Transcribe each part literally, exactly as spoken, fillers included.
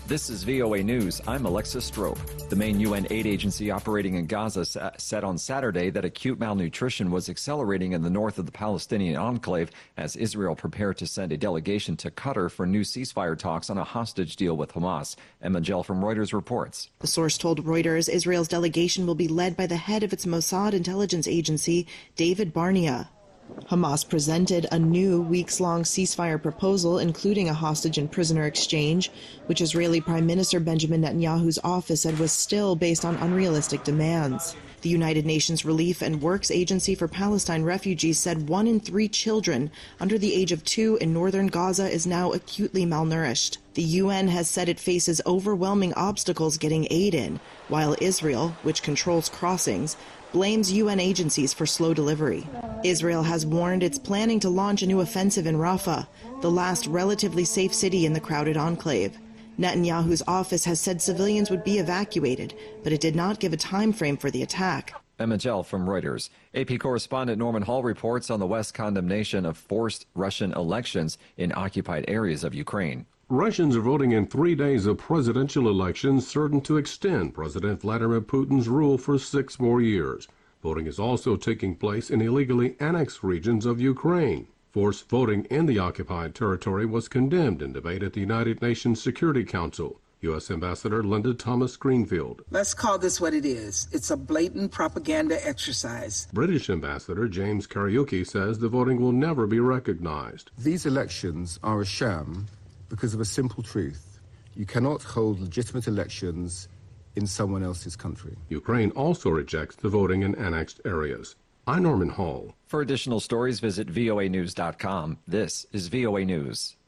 This is V O A News. I'm Alexis Strope. The main U N aid agency operating in Gaza said on Saturday that acute malnutrition was accelerating in the north of the Palestinian enclave as Israel prepared to send a delegation to Qatar for new ceasefire talks on a hostage deal with Hamas. Emma Gell from Reuters reports. The source told Reuters Israel's delegation will be led by the head of its Mossad intelligence agency, David Barnea. Hamas presented a new weeks-long ceasefire proposal, including a hostage and prisoner exchange, which Israeli Prime Minister Benjamin Netanyahu's office said was still based on unrealistic demands. The United Nations Relief and Works Agency for Palestine Refugees said one in three children under the age of two in northern Gaza is now acutely malnourished. The U N has said it faces overwhelming obstacles getting aid in, while Israel, which controls crossings, blames U N agencies for slow delivery. Israel has warned it's planning to launch a new offensive in Rafah, the last relatively safe city in the crowded enclave. Netanyahu's office has said civilians would be evacuated, but it did not give a time frame for the attack. Emma Gell from Reuters. A P correspondent Norman Hall reports on the West's condemnation of forced Russian elections in occupied areas of Ukraine. Russians are voting in three days of presidential elections certain to extend President Vladimir Putin's rule for six more years. Voting is also taking place in illegally annexed regions of Ukraine. Forced voting in the occupied territory was condemned in debate at the United Nations Security Council. U S Ambassador Linda Thomas-Greenfield. Let's call this what it is. It's a blatant propaganda exercise. British Ambassador James Kariuki says the voting will never be recognized. These elections are a sham because of a simple truth. You cannot hold legitimate elections in someone else's country. Ukraine also rejects the voting in annexed areas. I'm Norman Hall. For additional stories, visit V O A news dot com. This is V O A News.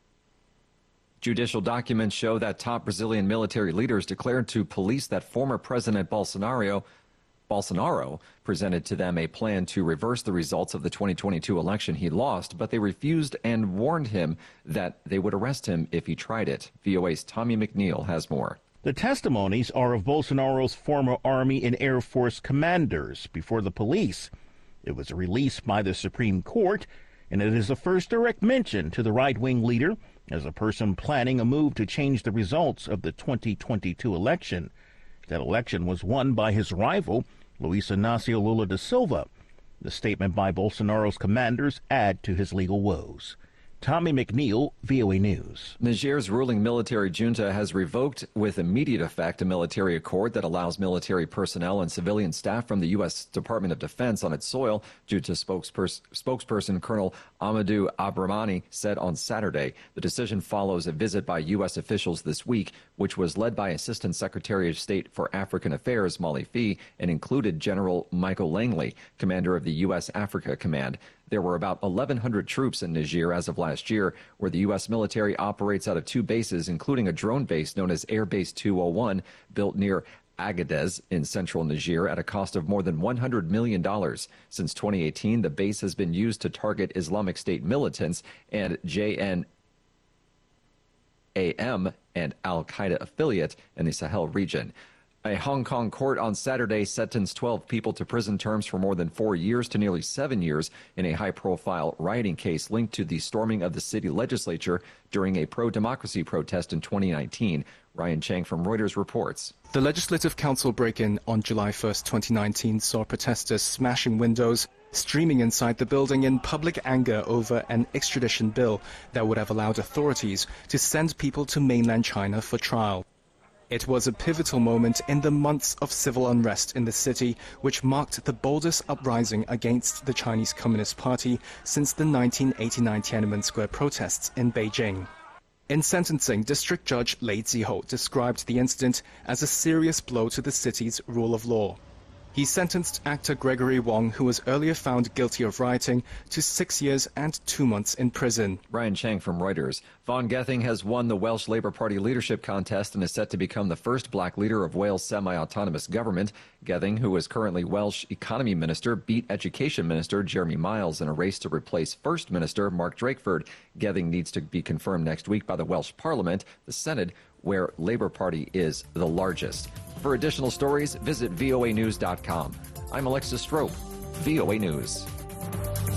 Judicial documents show that top Brazilian military leaders declared to police that former President Bolsonaro Bolsonaro presented to them a plan to reverse the results of the twenty twenty-two election he lost, but they refused and warned him that they would arrest him if he tried it. V O A's Tommy McNeil has more. The testimonies are of Bolsonaro's former Army and Air Force commanders before the police. It was released by the Supreme Court, and it is the first direct mention to the right-wing leader as a person planning a move to change the results of the twenty twenty-two election. That election was won by his rival, Luiz Inácio Lula da Silva. The statement by Bolsonaro's commanders add to his legal woes. Tommy McNeil, V O A News. Niger's ruling military junta has revoked with immediate effect a military accord that allows military personnel and civilian staff from the U S Department of Defense on its soil, junta spokespers- spokesperson Colonel Amadou Abramani said on Saturday. The decision follows a visit by U S officials this week, which was led by Assistant Secretary of State for African Affairs Molly Fee and included General Michael Langley, commander of the U S Africa Command. There were about eleven hundred troops in Niger as of last year, where the U S military operates out of two bases, including a drone base known as Air Base two oh one, built near Agadez in central Niger at a cost of more than one hundred million dollars. Since twenty eighteen, the base has been used to target Islamic State militants and J N A M and al-Qaeda affiliate in the Sahel region. A Hong Kong court on Saturday sentenced twelve people to prison terms for more than four years to nearly seven years in a high-profile rioting case linked to the storming of the city legislature during a pro-democracy protest in twenty nineteen. Ryan Chang from Reuters reports. The Legislative Council break-in on July first, twenty nineteen saw protesters smashing windows, streaming inside the building in public anger over an extradition bill that would have allowed authorities to send people to mainland China for trial. It was a pivotal moment in the months of civil unrest in the city, which marked the boldest uprising against the Chinese Communist Party since the nineteen eighty-nine Tiananmen Square protests in Beijing. In sentencing, District Judge Lei Ziho described the incident as a serious blow to the city's rule of law. He sentenced actor Gregory Wong, who was earlier found guilty of rioting, to six years and two months in prison. Ryan Chang from Reuters. Vaughan Gething has won the Welsh Labour Party leadership contest and is set to become the first black leader of Wales' semi-autonomous government. Gething, who is currently Welsh Economy Minister, beat Education Minister Jeremy Miles in a race to replace First Minister Mark Drakeford. Gething needs to be confirmed next week by the Welsh Parliament, the Senate, where Labour Party is the largest. For additional stories, visit V O A news dot com. I'm Alexis Strope, V O A News.